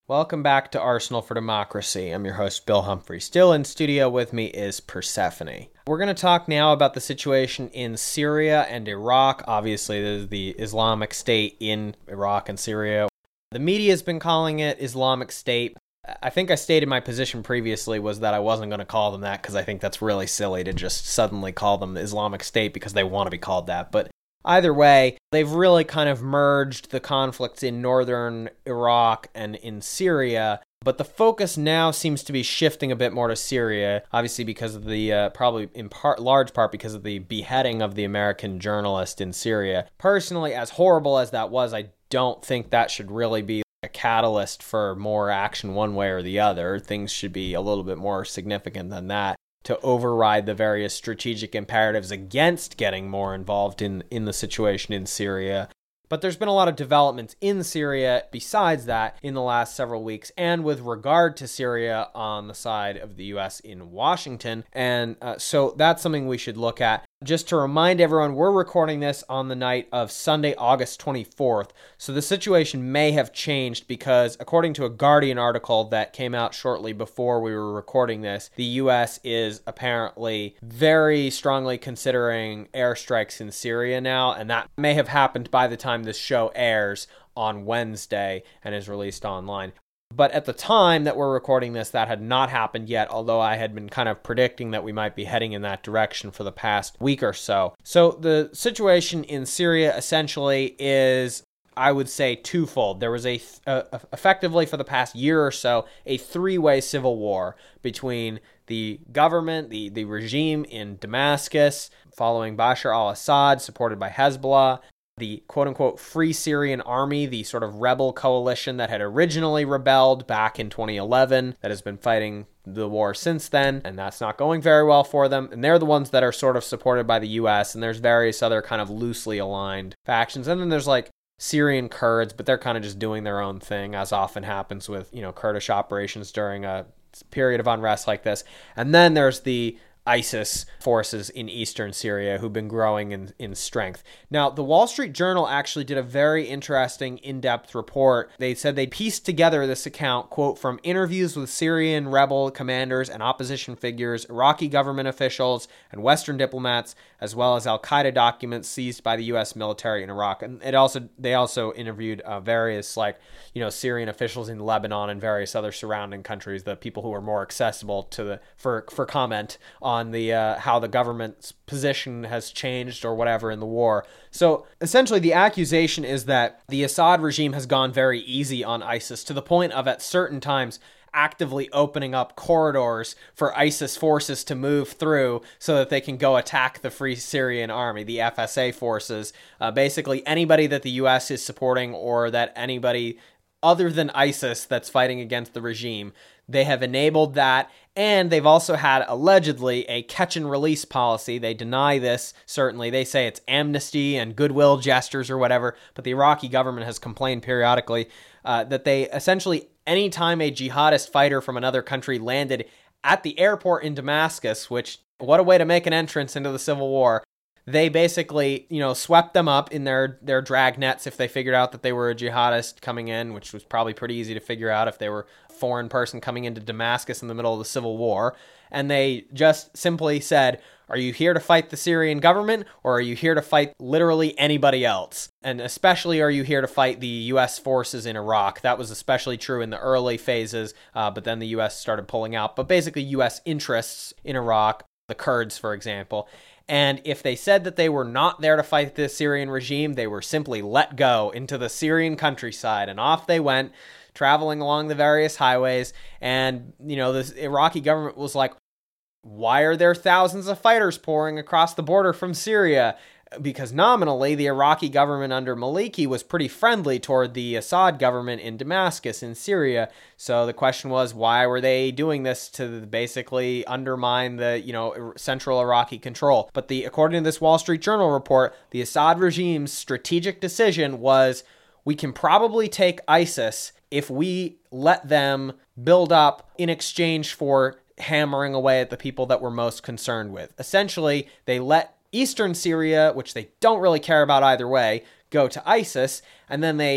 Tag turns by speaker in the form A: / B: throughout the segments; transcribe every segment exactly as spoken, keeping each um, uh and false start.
A: Welcome back to Arsenal for Democracy. I'm your host, Bill Humphrey. Still in studio with me is Persephone. We're going to talk now about the situation in Syria and Iraq. Obviously, there's the Islamic State in Iraq and Syria. The media has been calling it Islamic State. I think I stated my position previously was that I wasn't going to call them that because I think that's really silly to just suddenly call them the Islamic State because they want to be called that. But either way, they've really kind of merged the conflicts in northern Iraq and in Syria, but the focus now seems to be shifting a bit more to Syria, obviously because of the, uh, probably in part, large part because of the beheading of the American journalist in Syria. Personally, as horrible as that was, I don't think that should really be a catalyst for more action one way or the other. Things should be a little bit more significant than that to override the various strategic imperatives against getting more involved in, in the situation in Syria. But there's been a lot of developments in Syria besides that in the last several weeks, and with regard to Syria on the side of the U S in Washington. And uh, so that's something we should look at. Just to remind everyone, we're recording this on the night of Sunday, August twenty-fourth. So the situation may have changed because, according to a Guardian article that came out shortly before we were recording this, the U S is apparently very strongly considering airstrikes in Syria now, and that may have happened by the time this show airs on Wednesday and is released online. But at the time that we're recording this, that had not happened yet, although I had been kind of predicting that we might be heading in that direction for the past week or so. So the situation in Syria essentially is, I would say, twofold. There was a, uh, effectively for the past year or so, a three-way civil war between the government, the, the regime in Damascus, following Bashar al-Assad, supported by Hezbollah, the quote-unquote Free Syrian Army, the sort of rebel coalition that had originally rebelled back in twenty eleven, that has been fighting the war since then, and that's not going very well for them. And they're the ones that are sort of supported by the U S, and there's various other kind of loosely aligned factions. And then there's like Syrian Kurds, but they're kind of just doing their own thing, as often happens with, you know, Kurdish operations during a period of unrest like this. And then there's the ISIS forces in eastern Syria who've been growing in, in strength. Now, the Wall Street Journal actually did a very interesting in-depth report. They said they pieced together this account, quote, from interviews with Syrian rebel commanders and opposition figures, Iraqi government officials, and Western diplomats, as well as al-Qaeda documents seized by the U S military in Iraq. And it also they also interviewed uh, various, like, you know, Syrian officials in Lebanon and various other surrounding countries, the people who are more accessible to the for for comment on on the uh, how the government's position has changed or whatever in the war. So essentially the accusation is that the Assad regime has gone very easy on ISIS to the point of at certain times actively opening up corridors for ISIS forces to move through so that they can go attack the Free Syrian Army, the F S A forces. Uh, basically anybody that the U S is supporting or that anybody other than ISIS that's fighting against the regime. They have enabled that, and they've also had, allegedly, a catch-and-release policy. They deny this, certainly. They say it's amnesty and goodwill gestures or whatever, but the Iraqi government has complained periodically uh, that they essentially, anytime a jihadist fighter from another country landed at the airport in Damascus, which, what a way to make an entrance into the civil war, they basically, you know, swept them up in their, their drag nets if they figured out that they were a jihadist coming in, which was probably pretty easy to figure out if they were a foreign person coming into Damascus in the middle of the civil war. And they just simply said, are you here to fight the Syrian government, or are you here to fight literally anybody else? And especially, are you here to fight the U S forces in Iraq? That was especially true in the early phases, uh, but then the U S started pulling out. But basically, U S interests in Iraq, the Kurds, for example. And if they said that they were not there to fight the Syrian regime, they were simply let go into the Syrian countryside, and off they went, traveling along the various highways. And, you know, the Iraqi government was like, why are there thousands of fighters pouring across the border from Syria? Because nominally, the Iraqi government under Maliki was pretty friendly toward the Assad government in Damascus in Syria. So the question was, why were they doing this to basically undermine the, you know, central Iraqi control? But the according to this Wall Street Journal report, the Assad regime's strategic decision was, we can probably take ISIS if we let them build up in exchange for hammering away at the people that we're most concerned with. Essentially, they let eastern Syria, which they don't really care about either way, go to ISIS, and then they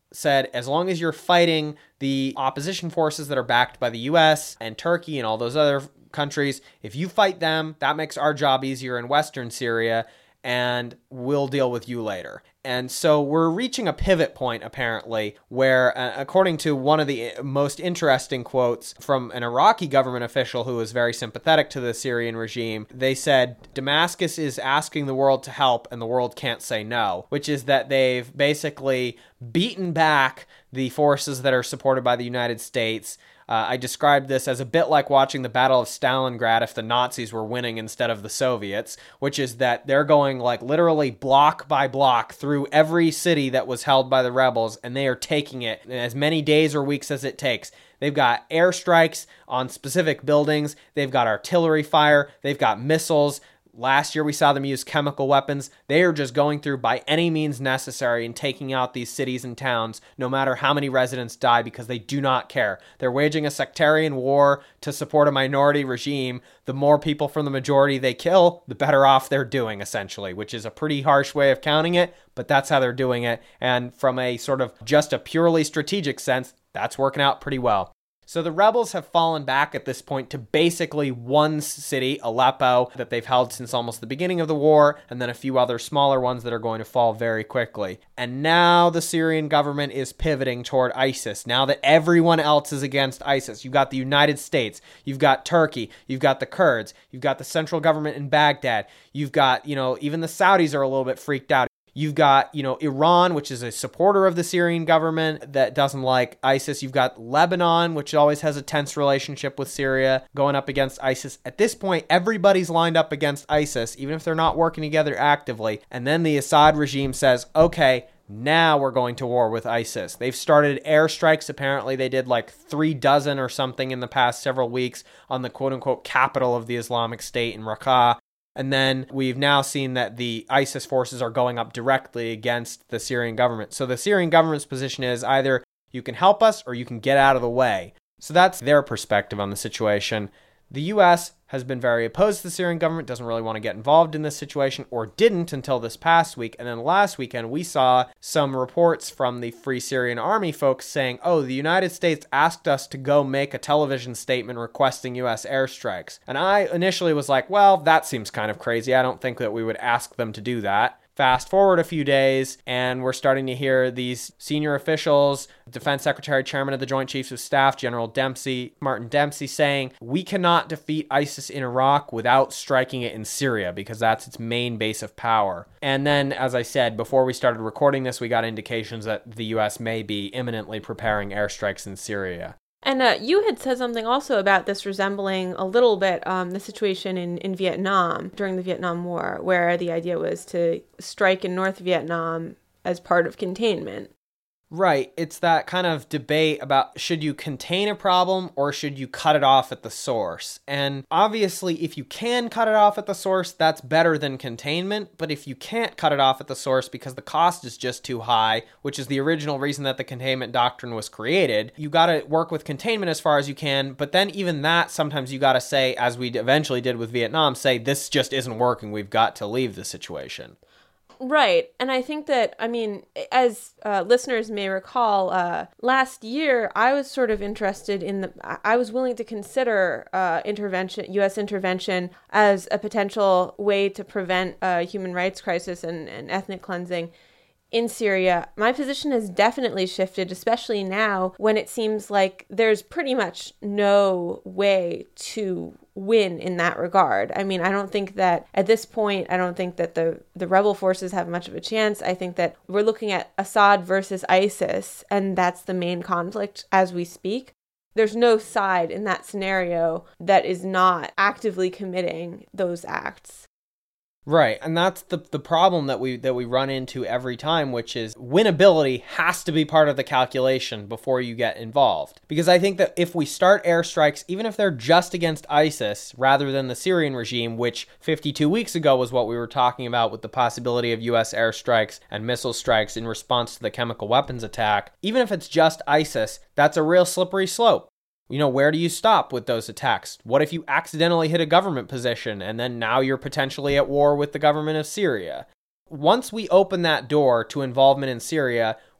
A: said, as long as you're fighting the opposition forces that are backed by the U S and Turkey and all those other countries, if you fight them, that makes our job easier in Western Syria, and we'll deal with you later. And so we're reaching a pivot point, apparently, where, uh, according to one of the most interesting quotes from an Iraqi government official who was very sympathetic to the Syrian regime, they said, Damascus is asking the world to help and the world can't say no, which is that they've basically beaten back the forces that are supported by the United States. Uh, I described this as a bit like watching the Battle of Stalingrad if the Nazis were winning instead of the Soviets, which is that they're going like literally block by block through every city that was held by the rebels, and they are taking it in as many days or weeks as it takes. They've got airstrikes on specific buildings. They've got artillery fire. They've got missiles. Last year, we saw them use chemical weapons. They are just going through by any means necessary and taking out these cities and towns, no matter how many residents die, because they do not care. They're waging a sectarian war to support a minority regime. The more people from the majority they kill, the better off they're doing, essentially, which is a pretty harsh way of counting it, but that's how they're doing it. And from a sort of just a purely strategic sense, that's working out pretty well. So the rebels have fallen back at this point to basically one city, Aleppo, that they've held since almost the beginning of the war, and then a few other smaller ones that are going to fall very quickly. And now the Syrian government is pivoting toward ISIS. Now that everyone else is against ISIS, you've got the United States, you've got Turkey, you've got the Kurds, you've got the central government in Baghdad, you've got, you know, even the Saudis are a little bit freaked out. You've got, you know, Iran, which is a supporter of the Syrian government that doesn't like ISIS. You've got Lebanon, which always has a tense relationship with Syria, going up against ISIS. At this point, everybody's lined up against ISIS, even if they're not working together actively. And then the Assad regime says, okay, now we're going to war with ISIS. They've started airstrikes. Apparently, they did like three dozen or something in the past several weeks on the quote-unquote capital of the Islamic State in Raqqa. And then we've now seen that the ISIS forces are going up directly against the Syrian government. So the Syrian government's position is either you can help us or you can get out of the way. So that's their perspective on the situation. The U S has been very opposed to the Syrian government, doesn't really want to get involved in this situation, or didn't until this past week. And then last weekend, we saw some reports from the Free Syrian Army folks saying, oh, the United States asked us to go make a television statement requesting U S airstrikes. And I initially was like, well, that seems kind of crazy. I don't think that we would ask them to do that. Fast forward a few days, and we're starting to hear these senior officials, Defense Secretary, Chairman of the Joint Chiefs of Staff, General Dempsey, Martin Dempsey, saying, we cannot defeat ISIS in Iraq without striking it in Syria, because that's its main base of power. And then, as I said, before we started recording this, we got indications that the U S may be imminently preparing airstrikes in Syria.
B: And uh, you had said something also about this resembling a little bit um, the situation in, in Vietnam during the Vietnam War, where the idea was to strike in North Vietnam as part of containment.
A: Right. It's that kind of debate about should you contain a problem or should you cut it off at the source? And obviously, if you can cut it off at the source, that's better than containment. But if you can't cut it off at the source because the cost is just too high, which is the original reason that the containment doctrine was created, you got to work with containment as far as you can. But then even that, sometimes you got to say, as we eventually did with Vietnam, say, this just isn't working. We've got to leave the situation.
B: Right. And I think that, I mean, as uh, listeners may recall, uh, last year, I was sort of interested in the, I was willing to consider uh, intervention, U S intervention as a potential way to prevent a human rights crisis and, and ethnic cleansing in Syria. My position has definitely shifted, especially now when it seems like there's pretty much no way to win in that regard. I mean, I don't think that at this point, I don't think that the, the rebel forces have much of a chance. I think that we're looking at Assad versus ISIS, and that's the main conflict as we speak. There's no side in that scenario that is not actively committing those acts.
A: Right, and that's the the problem that we that we run into every time, which is winnability has to be part of the calculation before you get involved. Because I think that if we start airstrikes, even if they're just against ISIS rather than the Syrian regime, which fifty-two weeks ago was what we were talking about with the possibility of U S airstrikes and missile strikes in response to the chemical weapons attack, even if it's just ISIS, that's a real slippery slope. You know, where do you stop with those attacks? What if you accidentally hit a government position and then now you're potentially at war with the government of Syria? Once we open that door to involvement in Syria,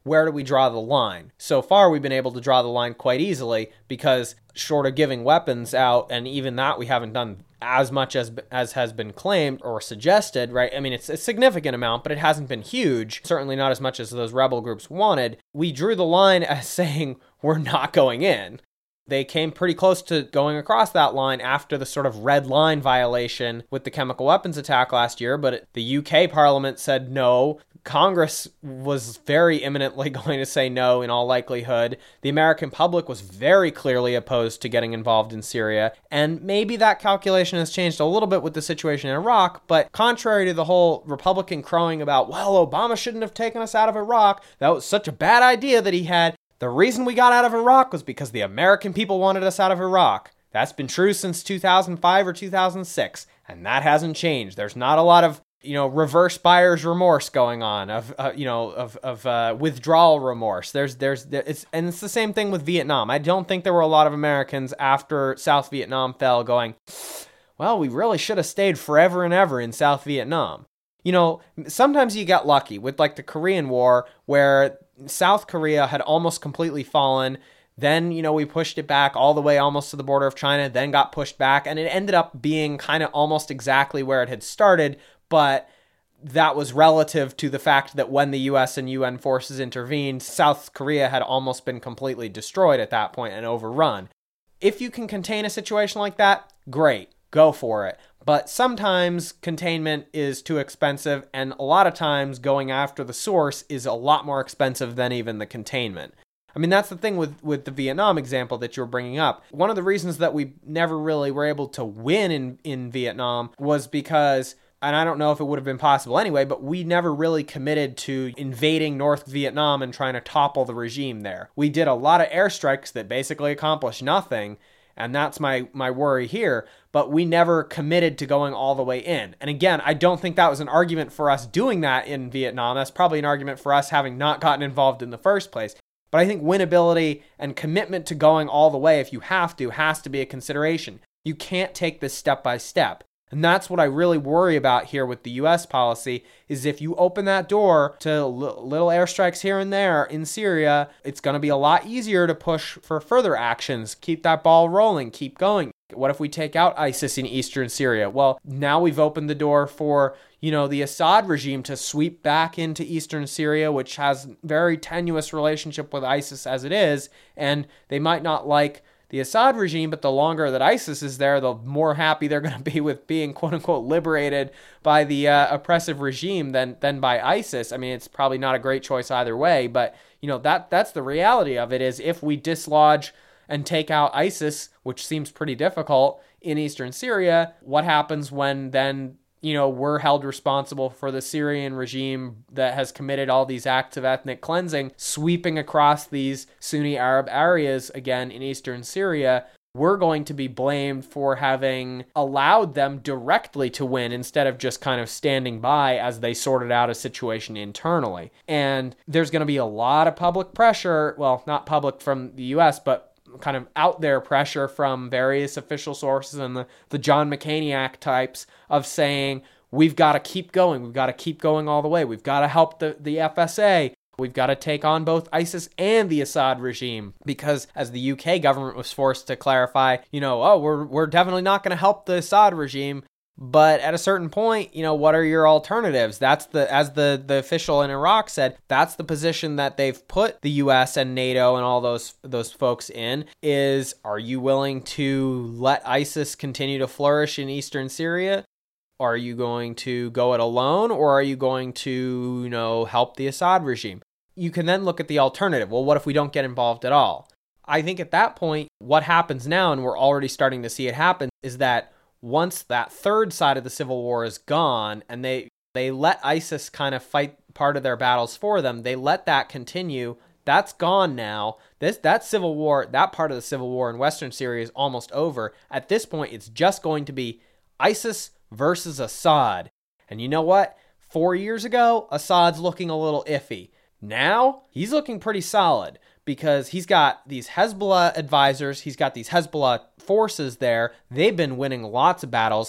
A: where do we draw the line? So far, we've been able to draw the line quite easily because short of giving weapons out, and even that we haven't done as much as as has been claimed or suggested, right? I mean, it's a significant amount, but it hasn't been huge. Certainly not as much as those rebel groups wanted. We drew the line as saying we're not going in. They came pretty close to going across that line after the sort of red line violation with the chemical weapons attack last year, but the U K Parliament said no. Congress was very imminently going to say no in all likelihood. The American public was very clearly opposed to getting involved in Syria, and maybe that calculation has changed a little bit with the situation in Iraq, but contrary to the whole Republican crowing about, well, Obama shouldn't have taken us out of Iraq, that was such a bad idea that he had, the reason we got out of Iraq was because the American people wanted us out of Iraq. That's been true since two thousand five or two thousand six, and that hasn't changed. There's not a lot of, you know, reverse buyer's remorse going on, of uh, you know, of of uh, withdrawal remorse. There's there's there, it's and it's the same thing with Vietnam. I don't think there were a lot of Americans after South Vietnam fell going, well, we really should have stayed forever and ever in South Vietnam. You know, sometimes you get lucky with like the Korean War, where South Korea had almost completely fallen. Then, you know, we pushed it back all the way almost to the border of China, then got pushed back, and it ended up being kind of almost exactly where it had started, but that was relative to the fact that when the U S and U N forces intervened, South Korea had almost been completely destroyed at that point and overrun. If you can contain a situation like that, great, go for it. But sometimes containment is too expensive, and a lot of times going after the source is a lot more expensive than even the containment. I mean, that's the thing with, with the Vietnam example that you're bringing up. One of the reasons that we never really were able to win in, in Vietnam was because, and I don't know if it would have been possible anyway, but we never really committed to invading North Vietnam and trying to topple the regime there. We did a lot of airstrikes that basically accomplished nothing, and that's my, my worry here, but we never committed to going all the way in. And again, I don't think that was an argument for us doing that in Vietnam. That's probably an argument for us having not gotten involved in the first place. But I think winnability and commitment to going all the way, if you have to, has to be a consideration. You can't take this step by step. And that's what I really worry about here with the U S policy, is if you open that door to l- little airstrikes here and there in Syria, it's going to be a lot easier to push for further actions. Keep that ball rolling, keep going. What if we take out ISIS in eastern Syria? Well, now we've opened the door for, you know, the Assad regime to sweep back into eastern Syria, which has very tenuous relationship with ISIS as it is, and they might not like the Assad regime, but the longer that ISIS is there, the more happy they're going to be with being quote-unquote liberated by the uh, oppressive regime than than by ISIS. I mean, it's probably not a great choice either way, but, you know, that that's the reality of it, is if we dislodge and take out ISIS, which seems pretty difficult in eastern Syria, what happens when then, you know, we're held responsible for the Syrian regime that has committed all these acts of ethnic cleansing, sweeping across these Sunni Arab areas again in eastern Syria? We're going to be blamed for having allowed them directly to win instead of just kind of standing by as they sorted out a situation internally. And there's going to be a lot of public pressure, well, not public from the U S, but kind of out there pressure from various official sources and the, the John McCainiac types of saying, we've got to keep going. We've got to keep going all the way. We've got to help the, the F S A. We've got to take on both ISIS and the Assad regime, because as the U K government was forced to clarify, you know, oh, we're we're definitely not going to help the Assad regime. But at a certain point, you know, what are your alternatives? That's the, as the, the official in Iraq said, that's the position that they've put the U S and NATO and all those those folks in, is, are you willing to let ISIS continue to flourish in eastern Syria? Are you going to go it alone, or are you going to, you know, help the Assad regime? You can then look at the alternative. Well, what if we don't get involved at all? I think at that point, what happens now, and we're already starting to see it happen, is that once that third side of the civil war is gone and they they let ISIS kind of fight part of their battles for them, they let that continue. That's gone now. This that civil war, that part of the civil war in Western Syria is almost over. At this point, it's just going to be ISIS versus Assad. And you know what? Four years ago, Assad's looking a little iffy. Now, he's looking pretty solid, because he's got these Hezbollah advisors, he's got these Hezbollah forces there. They've been winning lots of battles.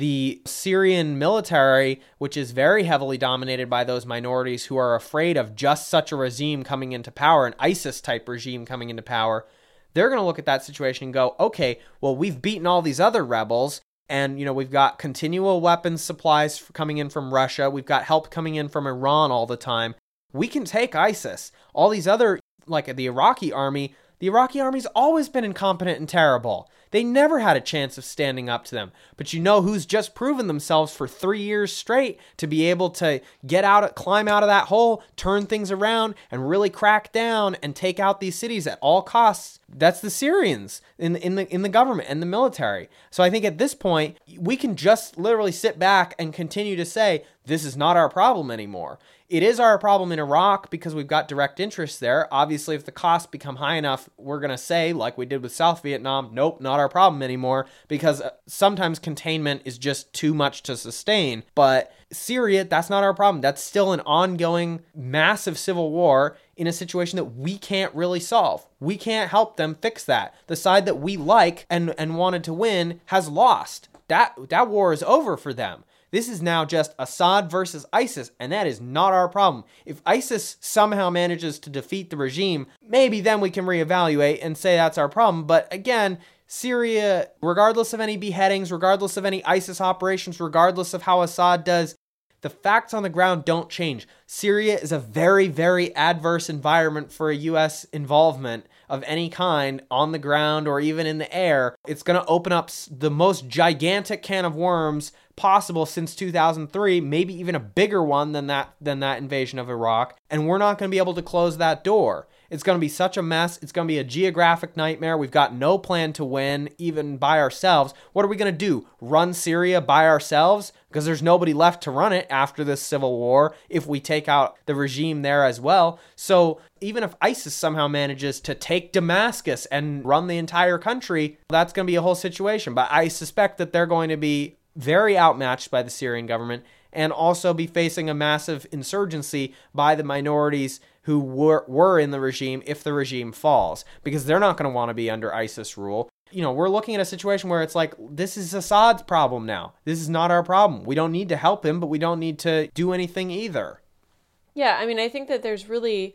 A: the Syrian military, which is very heavily dominated by those minorities who are afraid of just such a regime coming into power, an ISIS-type regime coming into power, they're going to look at that situation and go, okay, well, we've beaten all these other rebels, and, you know, we've got continual weapons supplies coming in from Russia. We've got help coming in from Iran all the time. We can take ISIS. All these other, like the Iraqi army, the Iraqi army's always been incompetent and terrible. They never had a chance of standing up to them. But you know who's just proven themselves for three years straight to be able to get out, climb out of that hole, turn things around, and really crack down and take out these cities at all costs? That's the Syrians in in the in the government and the military. So I think at this point, we can just literally sit back and continue to say, this is not our problem anymore. It is our problem in Iraq because we've got direct interests there. Obviously, if the costs become high enough, we're going to say, like we did with South Vietnam, nope, not our problem anymore, because sometimes containment is just too much to sustain. But Syria, that's not our problem. That's still an ongoing massive civil war in a situation that we can't really solve. We can't help them fix that. The side that we like and, and wanted to win has lost. That, that war is over for them. This is now just Assad versus ISIS, and that is not our problem. If ISIS somehow manages to defeat the regime, maybe then we can reevaluate and say that's our problem. But again, Syria, regardless of any beheadings, regardless of any ISIS operations, regardless of how Assad does, the facts on the ground don't change. Syria is a very, very adverse environment for a U S involvement of any kind on the ground or even in the air. It's going to open up the most gigantic can of worms possible since two thousand three, maybe even a bigger one than that than that invasion of Iraq, and we're not going to be able to close that door. It's going to be such a mess. It's going to be a geographic nightmare. We've got no plan to win, even by ourselves. What are we going to do? Run Syria by ourselves? Because there's nobody left to run it after this civil war if we take out the regime there as well. So even if ISIS somehow manages to take Damascus and run the entire country, that's going to be a whole situation. But I suspect that they're going to be very outmatched by the Syrian government and also be facing a massive insurgency by the minorities who were, were in the regime if the regime falls, because they're not going to want to be under ISIS rule. You know, we're looking at a situation where it's like, this is Assad's problem now. This is not our problem. We don't need to help him, but we don't need to do anything either.
B: Yeah, I mean, I think that there's really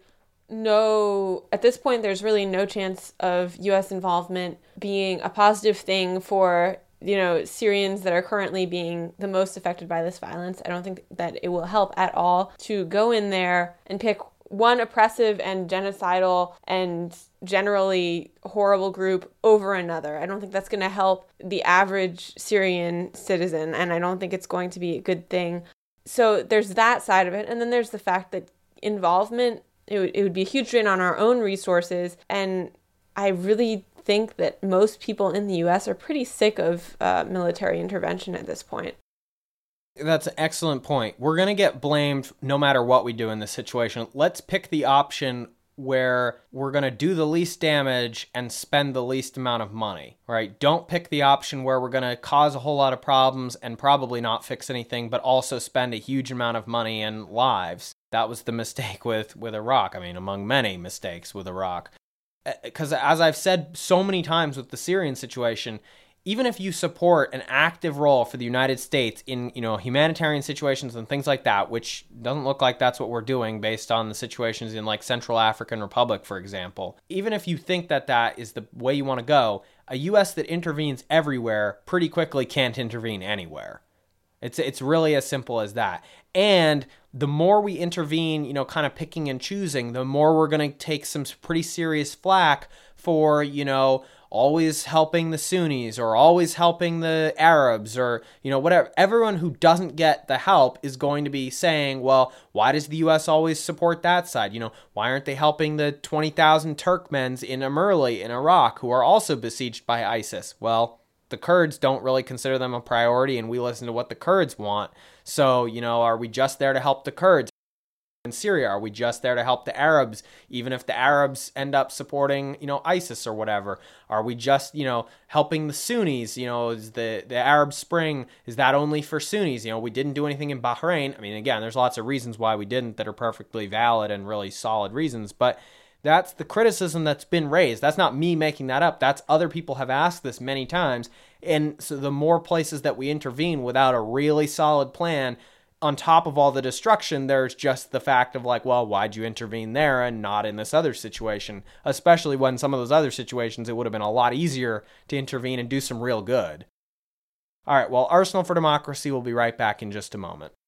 B: no, at this point, there's really no chance of U S involvement being a positive thing for, you know, Syrians that are currently being the most affected by this violence. I don't think that it will help at all to go in there and pick one oppressive and genocidal and generally horrible group over another. I don't think that's going to help the average Syrian citizen, and I don't think it's going to be a good thing. So there's that side of it, and then there's the fact that involvement, it would, it would be a huge drain on our own resources, and I really think that most people in the U S are pretty sick of uh, military intervention at this point.
A: That's an excellent point. We're going to get blamed no matter what we do in this situation. Let's pick the option where we're going to do the least damage and spend the least amount of money, right? Don't pick the option where we're going to cause a whole lot of problems and probably not fix anything, but also spend a huge amount of money and lives. That was the mistake with, with Iraq. I mean, among many mistakes with Iraq. Because as I've said so many times with the Syrian situation, even if you support an active role for the United States in, you know, humanitarian situations and things like that, which doesn't look like that's what we're doing based on the situations in like Central African Republic, for example. Even if you think that that is the way you want to go, a U S that intervenes everywhere pretty quickly can't intervene anywhere. It's it's really as simple as that. And the more we intervene, you know, kind of picking and choosing, the more we're going to take some pretty serious flack for, you know, always helping the Sunnis or always helping the Arabs or, you know, whatever. Everyone who doesn't get the help is going to be saying, well, why does the U S always support that side? You know, why aren't they helping the twenty thousand Turkmens in Amerli in Iraq who are also besieged by ISIS? Well, the Kurds don't really consider them a priority, and we listen to what the Kurds want. So, you know, are we just there to help the Kurds? In Syria, are we just there to help the Arabs, even if the Arabs end up supporting, you know, ISIS or whatever? Are we just, you know, helping the Sunnis? You know, is the, the Arab Spring, is that only for Sunnis? You know, we didn't do anything in Bahrain. I mean, again, there's lots of reasons why we didn't that are perfectly valid and really solid reasons, but That's the criticism that's been raised. That's not me making that up. That's other people have asked this many times. And so the more places that we intervene without a really solid plan, on top of all the destruction, there's just the fact of like, well, why'd you intervene there and not in this other situation? Especially when some of those other situations, it would have been a lot easier to intervene and do some real good. All right, well, Arsenal for Democracy will be right back in just a moment.